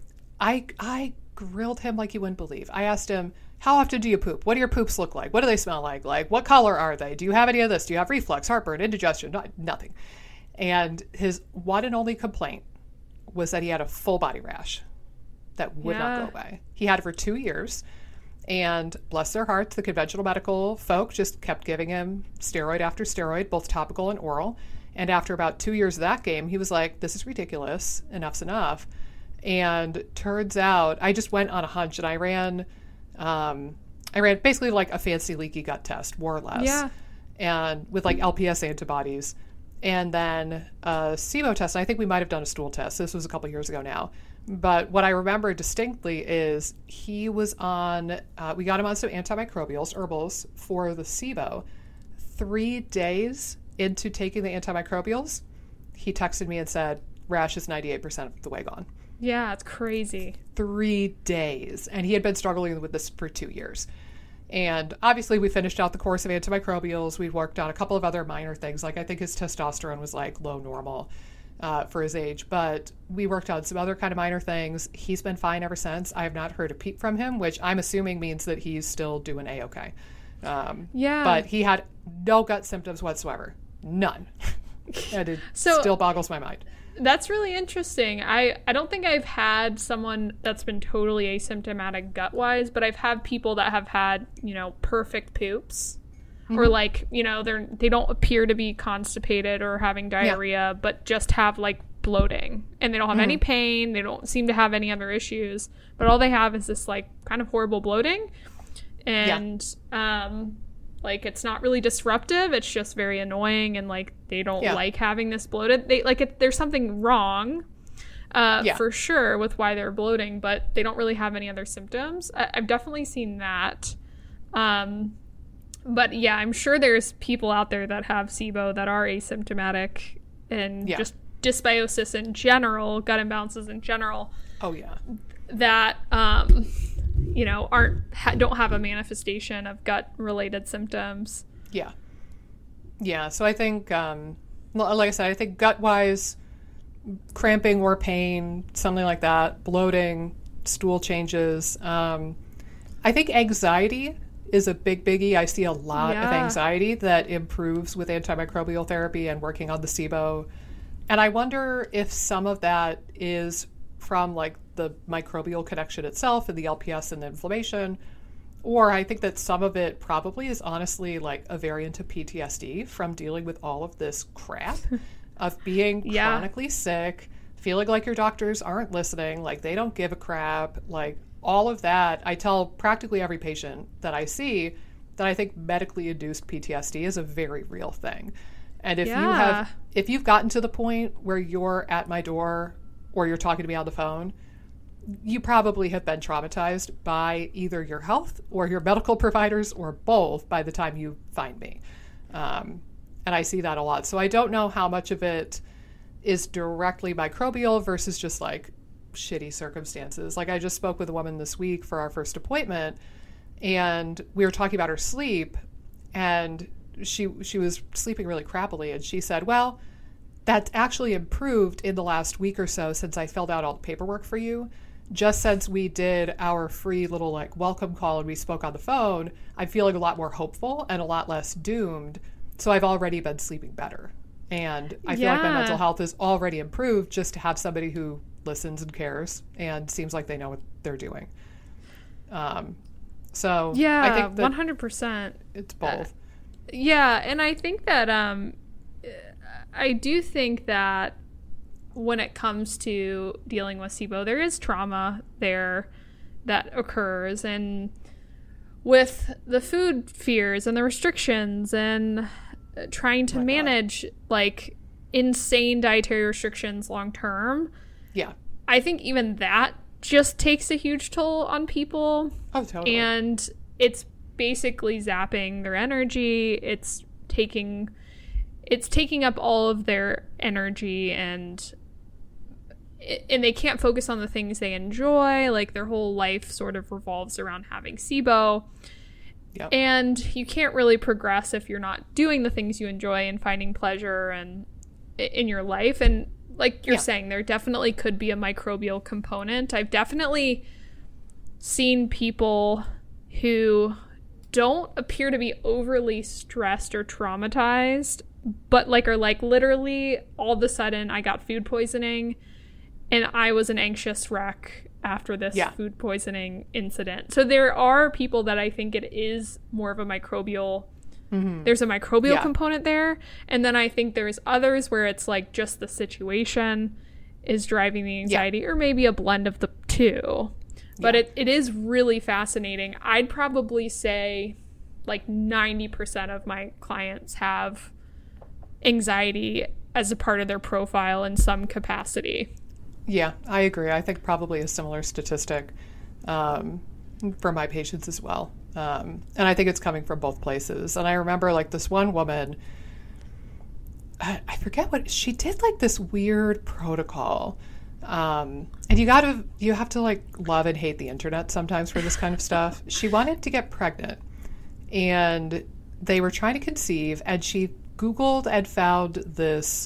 I I grilled him like you wouldn't believe. I asked him, how often do you poop? What do your poops look like? What do they smell like? Like, what color are they? Do you have any of this? Do you have reflux, heartburn, indigestion? No, nothing. And his one and only complaint was that he had a full body rash that would yeah. not go away. He had it for two years. And bless their hearts, the conventional medical folk just kept giving him steroid after steroid, both topical and oral. And after about two years of that game, he was like, this is ridiculous. Enough's enough. And turns out, I just went on a hunch and I ran, um, I ran basically like a fancy leaky gut test, more or less. Yeah. And with like L P S antibodies. And then a SIBO test. And I think we might have done a stool test. This was a couple years ago now. But what I remember distinctly is he was on, uh, we got him on some antimicrobials, herbals, for the SIBO. Three days into taking the antimicrobials, he texted me and said, rash is ninety-eight percent of the way gone. Yeah, it's crazy. Three days. And he had been struggling with this for two years. And obviously we finished out the course of antimicrobials. We worked on a couple of other minor things. Like I think his testosterone was like low normal uh, for his age. But we worked on some other kind of minor things. He's been fine ever since. I have not heard a peep from him, which I'm assuming means that he's still doing A-okay. Um, yeah. But he had no gut symptoms whatsoever. None. And it so, still boggles my mind. That's really interesting. I, I don't think I've had someone that's been totally asymptomatic gut-wise, but I've had people that have had, you know, perfect poops. Mm-hmm. Or like, you know, they're they don't appear to be constipated or having diarrhea, yeah. but just have like bloating. And they don't have mm-hmm. any pain. They don't seem to have any other issues. But all they have is this like kind of horrible bloating. And yeah. um like it's not really disruptive, it's just very annoying, and like they don't yeah. like having this bloated. They like it, there's something wrong uh yeah. for sure with why they're bloating, but they don't really have any other symptoms. I, I've definitely seen that. Um but yeah, I'm sure there's people out there that have SIBO that are asymptomatic and yeah. just dysbiosis in general, gut imbalances in general. Oh yeah. That um you know, aren't ha- don't have a manifestation of gut-related symptoms. Yeah. Yeah, so I think, um, like I said, I think gut-wise, cramping or pain, something like that, bloating, stool changes. Um, I think anxiety is a big biggie. I see a lot yeah. of anxiety that improves with antimicrobial therapy and working on the SIBO. And I wonder if some of that is from like the microbial connection itself and the L P S and the inflammation, or I think that some of it probably is honestly like a variant of P T S D from dealing with all of this crap of being yeah. chronically sick, feeling like your doctors aren't listening, like they don't give a crap, like all of that. I tell practically every patient that I see that I think medically induced P T S D is a very real thing. And if yeah. you have, if you've gotten to the point where you're at my door or you're talking to me on the phone, you probably have been traumatized by either your health or your medical providers or both by the time you find me. Um, and I see that a lot. So I don't know how much of it is directly microbial versus just like shitty circumstances. Like I just spoke with a woman this week for our first appointment, and we were talking about her sleep, and she she was sleeping really crappily, and she said, well, that's actually improved in the last week or so since I filled out all the paperwork for you. Just since we did our free little like welcome call and we spoke on the phone, I'm feeling a lot more hopeful and a lot less doomed. So I've already been sleeping better. And I feel yeah. like my mental health is already improved just to have somebody who listens and cares and seems like they know what they're doing. Um, so yeah, I think that one hundred percent. It's both. Uh, yeah. And I think that, um, I do think that when it comes to dealing with SIBO, there is trauma there that occurs. And with the food fears and the restrictions and trying to oh manage God. like insane dietary restrictions long term, yeah, I think even that just takes a huge toll on people. Oh, totally. And it's basically zapping their energy. It's taking it's taking up all of their energy, and and they can't focus on the things they enjoy. Like their whole life sort of revolves around having SIBO. Yep. And you can't really progress if you're not doing the things you enjoy and finding pleasure and in your life. And like you're yeah. saying, there definitely could be a microbial component. I've definitely seen people who don't appear to be overly stressed or traumatized, but like are like literally all of a sudden I got food poisoning and I was an anxious wreck after this yeah. food poisoning incident. So there are people that I think it is more of a microbial, mm-hmm. there's a microbial yeah. component there. And then I think there's others where it's like just the situation is driving the anxiety yeah. or maybe a blend of the two. But yeah. it, it is really fascinating. I'd probably say like ninety percent of my clients have anxiety as a part of their profile in some capacity. Yeah, I agree. I think probably a similar statistic um, for my patients as well. Um, and I think it's coming from both places. And I remember like this one woman, I, I forget what, she did like this weird protocol. Um, and you gotta, you have to like love and hate the internet sometimes for this kind of stuff. She wanted to get pregnant and they were trying to conceive, and she Googled and found this,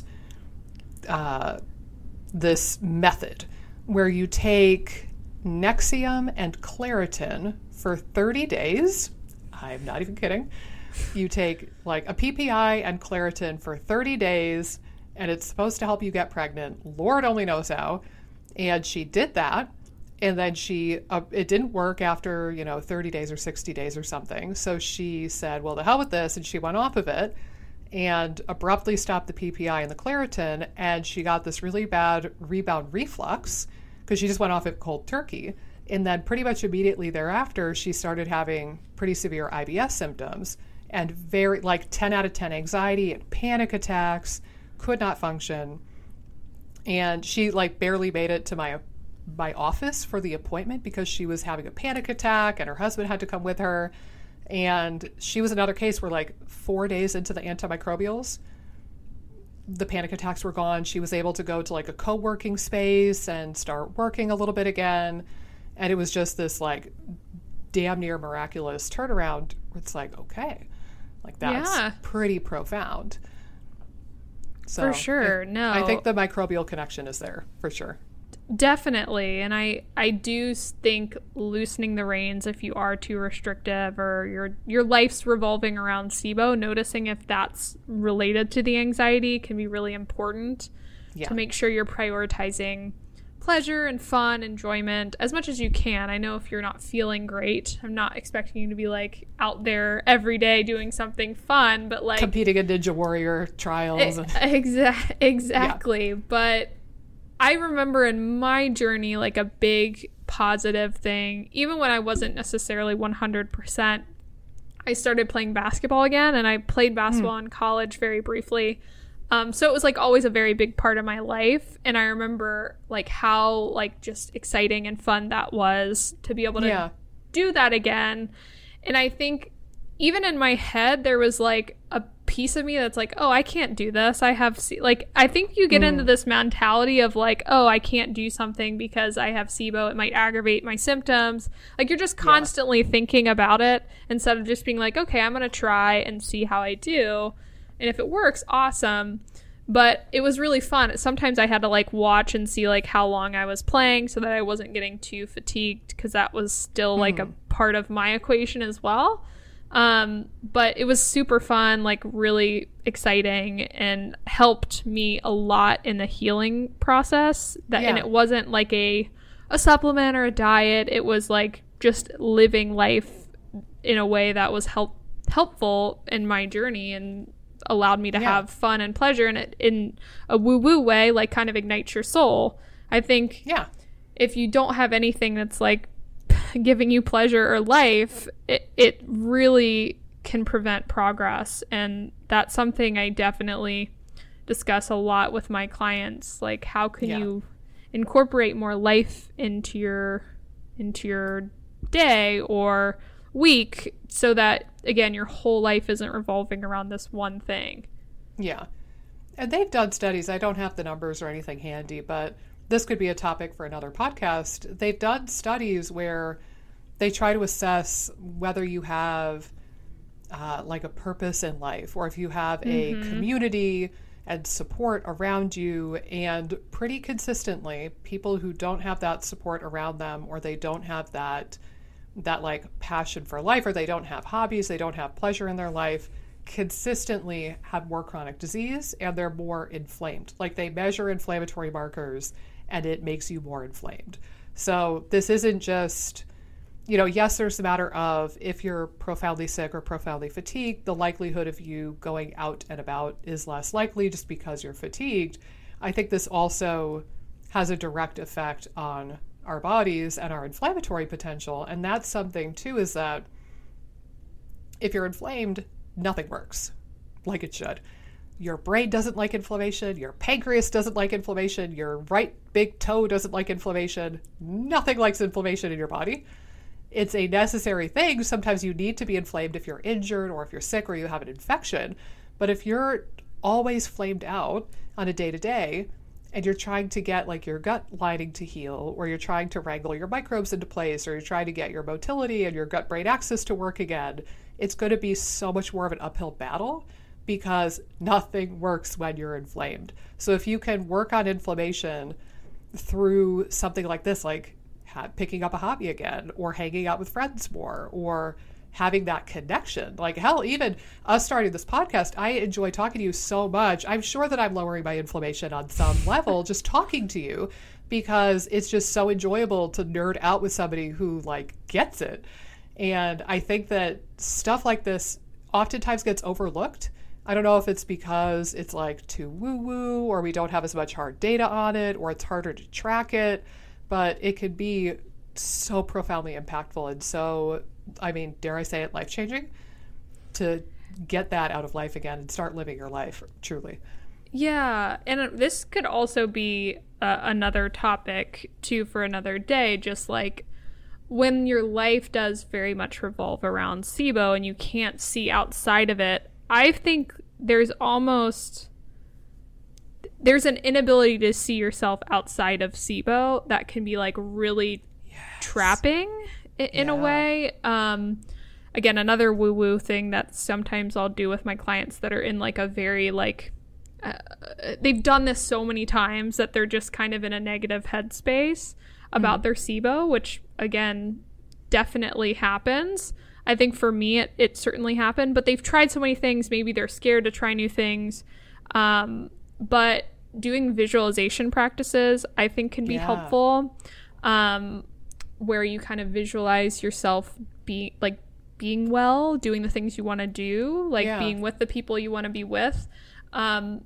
uh, this method where you take Nexium and Claritin for thirty days. I'm not even kidding. You take like a P P I and Claritin for thirty days, and it's supposed to help you get pregnant. Lord only knows how. And she did that. And then she, uh, it didn't work after, you know, thirty days or sixty days or something. So she said, well, the hell with this. And she went off of it and abruptly stopped the P P I and the Claritin. And she got this really bad rebound reflux because she just went off it cold turkey. And then pretty much immediately thereafter, she started having pretty severe I B S symptoms and very like ten out of ten anxiety and panic attacks, could not function. And she like barely made it to my my office for the appointment because she was having a panic attack and her husband had to come with her. And she was another case where like four days into the antimicrobials, the panic attacks were gone. She was able to go to like a co-working space and start working a little bit again. And it was just this like damn near miraculous turnaround. It's like, okay, like that's yeah. pretty profound. So for sure. I, no, I think the microbial connection is there for sure. Definitely. And I, I do think loosening the reins if you are too restrictive or your your life's revolving around SIBO, noticing if that's related to the anxiety can be really important yeah. to make sure you're prioritizing pleasure and fun, enjoyment as much as you can. I know if you're not feeling great, I'm not expecting you to be like out there every day doing something fun, but like competing in Ninja Warrior trials. It, exa- exactly. Yeah. But I remember in my journey, like a big positive thing, even when I wasn't necessarily one hundred percent, I started playing basketball again, and I played basketball mm. in college very briefly. Um, so it was like always a very big part of my life. And I remember like how like just exciting and fun that was to be able to yeah. do that again. And I think even in my head, there was like a piece of me that's like, oh, I can't do this. I have C-. like, I think you get mm. into this mentality of like, oh, I can't do something because I have SIBO. It might aggravate my symptoms. Like you're just constantly yeah. thinking about it instead of just being like, okay, I'm going to try and see how I do. And if it works, awesome. But it was really fun. Sometimes I had to like watch and see like how long I was playing so that I wasn't getting too fatigued, because that was still like mm. a part of my equation as well. Um, but it was super fun, like really exciting, and helped me a lot in the healing process. That yeah. And it wasn't like a a supplement or a diet. It was like just living life in a way that was help helpful in my journey and allowed me to yeah. have fun and pleasure in it in a woo-woo way, like kind of ignites your soul. I think yeah. if you don't have anything that's like giving you pleasure or life, it, it really can prevent progress. And that's something I definitely discuss a lot with my clients. Like, how can yeah. you incorporate more life into your into your day or week so that, again, your whole life isn't revolving around this one thing. Yeah. And they've done studies. I don't have the numbers or anything handy, but this could be a topic for another podcast. They've done studies where they try to assess whether you have uh, like a purpose in life, or if you have a mm-hmm. community and support around you. And pretty consistently, people who don't have that support around them, or they don't have that that like passion for life, or they don't have hobbies, they don't have pleasure in their life, consistently have more chronic disease, and they're more inflamed. Like, they measure inflammatory markers and it makes you more inflamed. So this isn't just, you know, yes, there's the matter of if you're profoundly sick or profoundly fatigued, the likelihood of you going out and about is less likely just because you're fatigued. I think this also has a direct effect on our bodies and our inflammatory potential. And that's something too, is that if you're inflamed, nothing works like it should. Your brain doesn't like inflammation. Your pancreas doesn't like inflammation. Your right big toe doesn't like inflammation. Nothing likes inflammation in your body. It's a necessary thing. Sometimes you need to be inflamed if you're injured or if you're sick or you have an infection. But if you're always flamed out on a day-to-day, and you're trying to get like your gut lining to heal, or you're trying to wrangle your microbes into place, or you're trying to get your motility and your gut-brain axis to work again, it's going to be so much more of an uphill battle, because nothing works when you're inflamed. So if you can work on inflammation through something like this, like picking up a hobby again, or hanging out with friends more, or having that connection. Like, hell, even us starting this podcast, I enjoy talking to you so much. I'm sure that I'm lowering my inflammation on some level just talking to you, because it's just so enjoyable to nerd out with somebody who like gets it. And I think that stuff like this oftentimes gets overlooked. I don't know if it's because it's like too woo-woo, or we don't have as much hard data on it, or it's harder to track it, but it could be so profoundly impactful. And so, I mean, dare I say it, life-changing, to get that out of life again and start living your life truly. Yeah, and this could also be uh, another topic too for another day, just like when your life does very much revolve around SIBO and you can't see outside of it. I think there's almost there's an inability to see yourself outside of SIBO that can be like really yes. trapping in, in yeah. a way. Um, again, another woo-woo thing that sometimes I'll do with my clients that are in like a very like uh, they've done this so many times that they're just kind of in a negative headspace about mm-hmm. their SIBO, which again definitely happens. I think for me it, it certainly happened, but they've tried so many things. Maybe they're scared to try new things. Um, but doing visualization practices, I think, can be yeah. helpful, um, where you kind of visualize yourself being like being well, doing the things you want to do, like yeah. being with the people you want to be with. Um,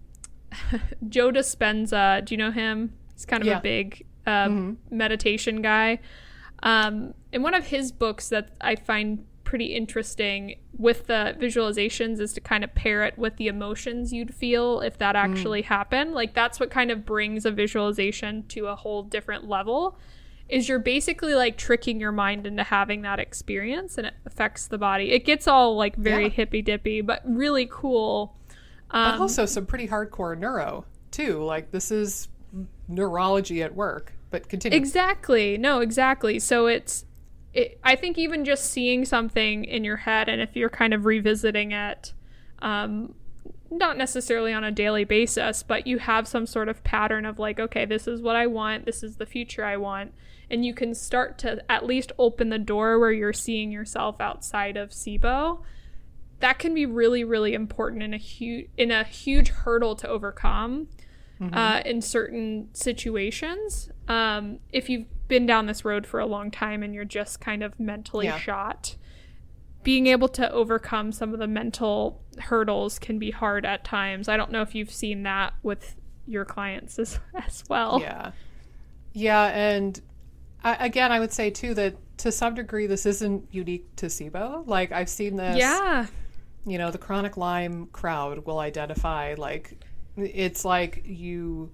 Joe Dispenza, do you know him? He's kind of yeah. a big uh, mm-hmm. meditation guy. Um, in one of his books that I find pretty interesting with the visualizations is to kind of pair it with the emotions you'd feel if that actually mm. happened. Like, that's what kind of brings a visualization to a whole different level, is you're basically like tricking your mind into having that experience, and it affects the body. It gets all like very yeah. hippy dippy, but really cool. Um, but also some pretty hardcore neuro too. Like, this is neurology at work, but continue. Exactly. No, exactly. So it's, It, I think even just seeing something in your head, and if you're kind of revisiting it, um, not necessarily on a daily basis, but you have some sort of pattern of like, okay, this is what I want, this is the future I want, and you can start to at least open the door where you're seeing yourself outside of SIBO. That can be really, really important in a huge in a huge hurdle to overcome mm-hmm. uh, in certain situations. Um, if you've been down this road for a long time and you're just kind of mentally yeah. shot, being able to overcome some of the mental hurdles can be hard at times. I don't know if you've seen that with your clients as, as well. Yeah. Yeah. And I, again, I would say too that to some degree, this isn't unique to SIBO. Like, I've seen this, yeah. you know, the chronic Lyme crowd will identify, like, it's like you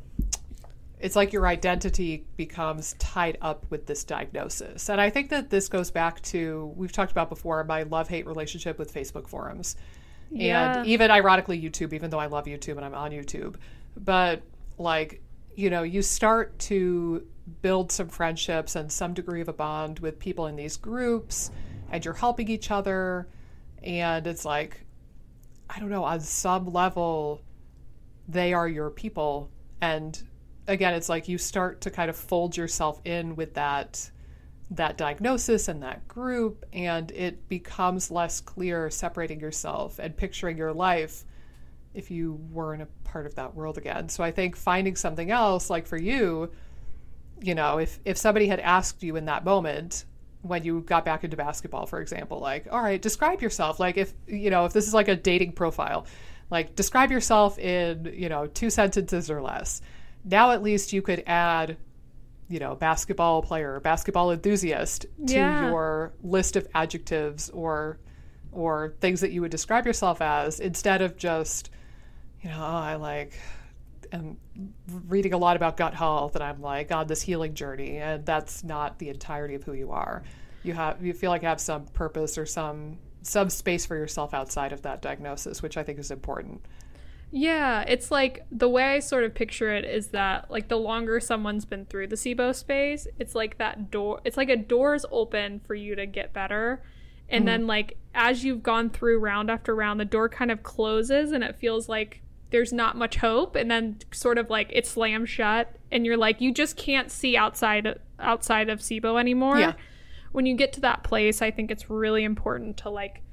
It's like your identity becomes tied up with this diagnosis. And I think that this goes back to, we've talked about before, my love-hate relationship with Facebook forums. Yeah. And even ironically YouTube, even though I love YouTube and I'm on YouTube, but like, you know, you start to build some friendships and some degree of a bond with people in these groups, and you're helping each other. And it's like, I don't know, on some level, they are your people. And again, it's like you start to kind of fold yourself in with that that diagnosis and that group, and it becomes less clear separating yourself and picturing your life if you weren't a part of that world again. So I think finding something else, like for you, you know, if, if somebody had asked you in that moment when you got back into basketball, for example, like, all right, describe yourself. Like if, you know, if this is like a dating profile, like describe yourself in, you know, two sentences or less. Now at least you could add, you know, basketball player, basketball enthusiast to Yeah. your list of adjectives or or things that you would describe yourself as, instead of just, you know, oh, I like am reading a lot about gut health and I'm like on this healing journey, and that's not the entirety of who you are. You have you feel like you have some purpose or some some space for yourself outside of that diagnosis, which I think is important. Yeah, it's like the way I sort of picture it is that like the longer someone's been through the SIBO space, it's like that door, it's like a door's open for you to get better. And mm-hmm. then like as you've gone through round after round, the door kind of closes and it feels like there's not much hope. And then sort of like it slams shut and you're like, you just can't see outside outside of SIBO anymore. Yeah. When you get to that place, I think it's really important to like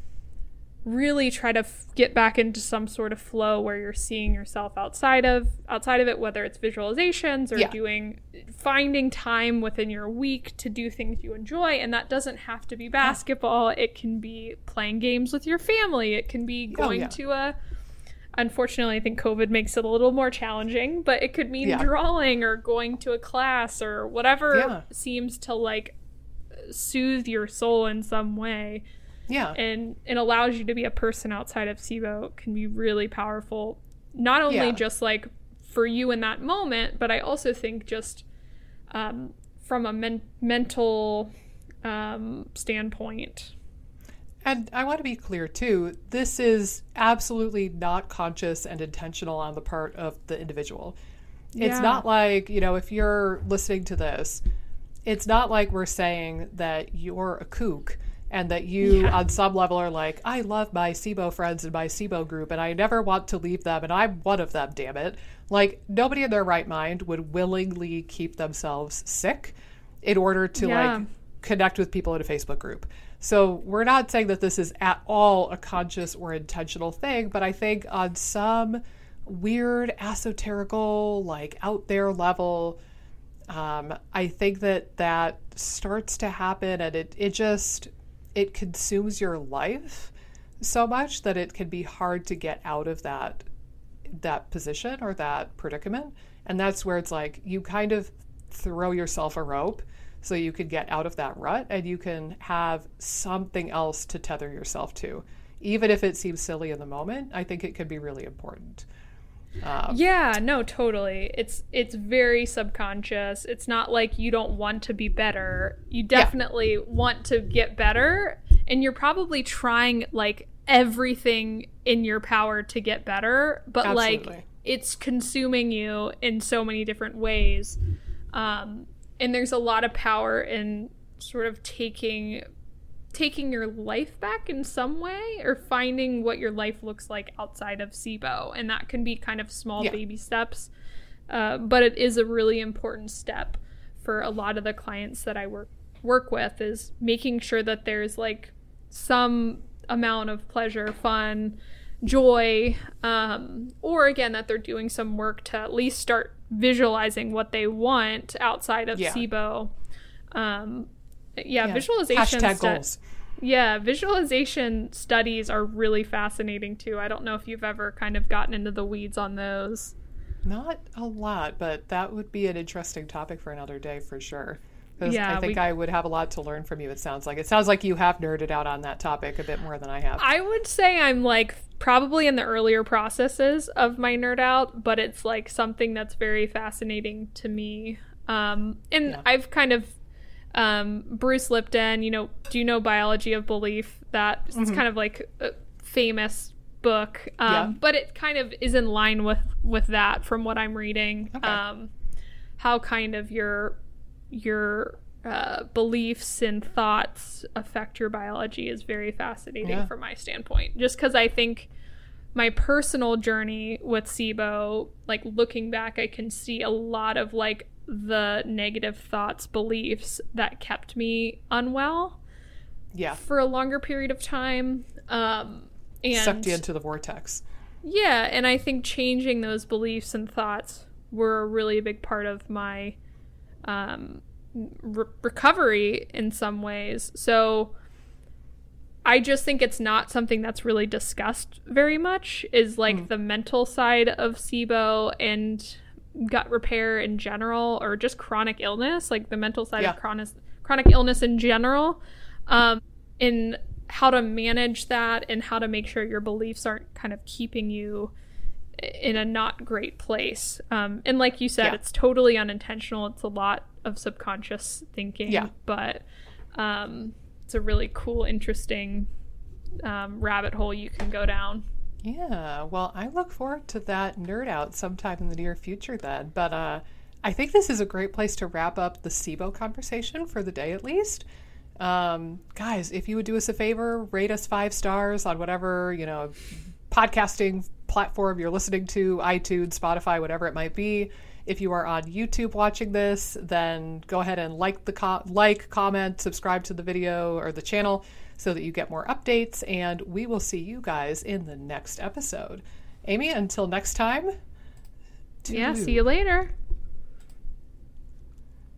really try to f- get back into some sort of flow where you're seeing yourself outside of outside of it, whether it's visualizations or yeah. doing finding time within your week to do things you enjoy. And that doesn't have to be basketball. It can be playing games with your family. It can be going oh, yeah. to a unfortunately I think COVID makes it a little more challenging, but it could mean yeah. drawing or going to a class or whatever yeah. seems to like soothe your soul in some way. Yeah. And it allows you to be a person outside of SIBO. Can be really powerful. Not only yeah. just like for you in that moment, but I also think just um, from a men- mental um, standpoint. And I want to be clear too, this is absolutely not conscious and intentional on the part of the individual. It's yeah. not like, you know, if you're listening to this, it's not like we're saying that you're a kook and that you yeah. on some level are like, I love my SIBO friends and my SIBO group and I never want to leave them and I'm one of them, damn it. Like nobody in their right mind would willingly keep themselves sick in order to yeah. like connect with people in a Facebook group. So we're not saying that this is at all a conscious or intentional thing, but I think on some weird, esoterical, like out there level, um, I think that that starts to happen and it, it just... it consumes your life so much that it can be hard to get out of that that position or that predicament. And that's where it's like you kind of throw yourself a rope so you can get out of that rut and you can have something else to tether yourself to. Even if it seems silly in the moment, I think it can be really important. Um, yeah, no, totally. It's it's very subconscious. It's not like you don't want to be better. You definitely yeah. want to get better, and you're probably trying like everything in your power to get better, but Absolutely. like it's consuming you in so many different ways. Um, and there's a lot of power in sort of taking taking your life back in some way or finding what your life looks like outside of SIBO. And that can be kind of small yeah. baby steps. Uh, but it is a really important step for a lot of the clients that I work work with is making sure that there's like some amount of pleasure, fun, joy, um, or again, that they're doing some work to at least start visualizing what they want outside of yeah. SIBO. Um, Yeah, yeah. visualization Hashtag stu- goals. Yeah, visualization studies are really fascinating too. I don't know if you've ever kind of gotten into the weeds on those. Not a lot, but that would be an interesting topic for another day for sure. Because yeah, I think we, I would have a lot to learn from you, it sounds like. It sounds like you have nerded out on that topic a bit more than I have. I would say I'm like probably in the earlier processes of my nerd out, but it's like something that's very fascinating to me. Um, and yeah. I've kind of Um, Bruce Lipton, you know, do you know Biology of Belief? That it's mm-hmm. kind of like a famous book, um, Yeah. but it kind of is in line with with that from what I'm reading. Okay. Um, how kind of your your uh, beliefs and thoughts affect your biology is very fascinating Yeah. from my standpoint. Just because I think my personal journey with SIBO, like looking back, I can see a lot of like the negative thoughts, beliefs that kept me unwell Yeah. for a longer period of time. Um, and Sucked you into the vortex. yeah, and I think changing those beliefs and thoughts were really a big part of my um, re- recovery in some ways. So I just think it's not something that's really discussed very much, is like Mm. the mental side of SIBO and gut repair in general, or just chronic illness, like the mental side Yeah. of chronic chronic illness in general, um, in how to manage that and how to make sure your beliefs aren't kind of keeping you in a not great place. Um, and like you said, Yeah. it's totally unintentional. It's a lot of subconscious thinking, Yeah. but um, it's a really cool, interesting um, rabbit hole you can go down. Yeah, well, I look forward to that nerd out sometime in the near future then. But uh, I think this is a great place to wrap up the SIBO conversation for the day at least. Um, guys, if you would do us a favor, rate us five stars on whatever, you know, podcasting platform you're listening to, iTunes, Spotify, whatever it might be. If you are on YouTube watching this, then go ahead and like the co- like, comment, subscribe to the video or the channel so that you get more updates, and we will see you guys in the next episode. Amy, until next time. Yeah, toodaloo. see you later.